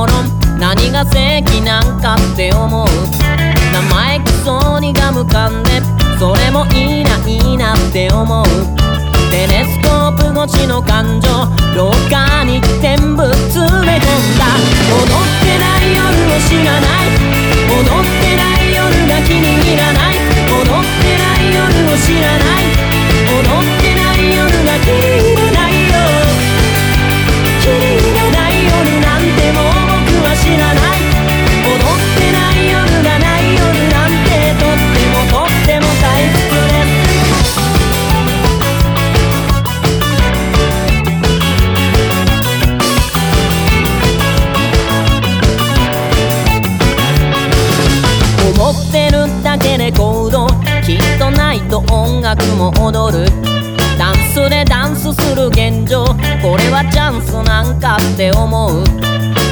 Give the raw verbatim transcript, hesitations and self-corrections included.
ろん何が正義なんかって思う。生意気そうにガム噛んでそれもいいないいなって思う。テレスコープ越しの感情廊下に全部詰め込んだ。踊ってない夜を知らない、踊ってない夜が気に入らない、踊ってない夜を知らない、踊ってない夜が気に入らないよ。気に入らない夜なんてもう僕は知らない。踊ってない夜がない夜なんてとってもとっても退屈です。思ってるだけで行動きっとないと音楽も踊る。ダンスでダンスする現状これはチャンスなんかって思う。